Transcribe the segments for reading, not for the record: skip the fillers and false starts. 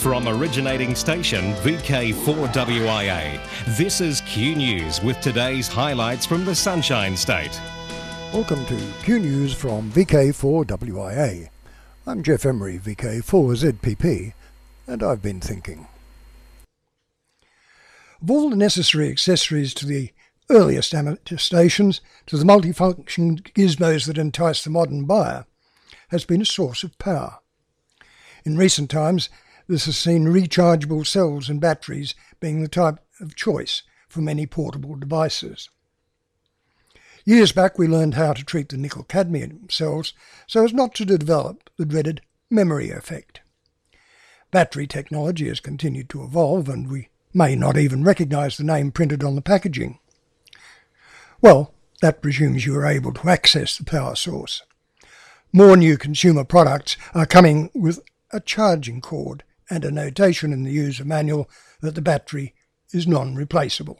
From originating station VK4WIA, this is Q News with today's highlights from the Sunshine State. Welcome to Q News from VK4WIA. I'm Jeff Emery, VK4ZPP, and I've been thinking. Of all the necessary accessories to the earliest amateur stations to the multifunction gizmos that entice the modern buyer, has been a source of power. In recent times, this has seen rechargeable cells and batteries being the type of choice for many portable devices. Years back we learned how to treat the nickel-cadmium cells so as not to develop the dreaded memory effect. Battery technology has continued to evolve and we may not even recognise the name printed on the packaging. Well, that presumes you are able to access the power source. More new consumer products are coming with a charging cord and a notation in the user manual that the battery is non-replaceable.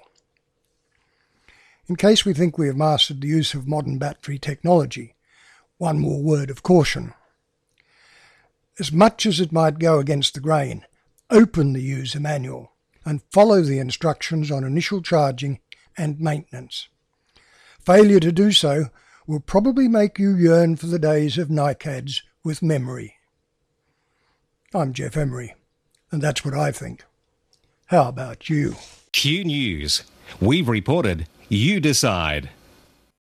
In case we think we have mastered the use of modern battery technology, one more word of caution. As much as it might go against the grain, open the user manual and follow the instructions on initial charging and maintenance. Failure to do so will probably make you yearn for the days of NiCads with memory. I'm Jeff Emery, and that's what I think. How about you? Q News. We've reported, you decide.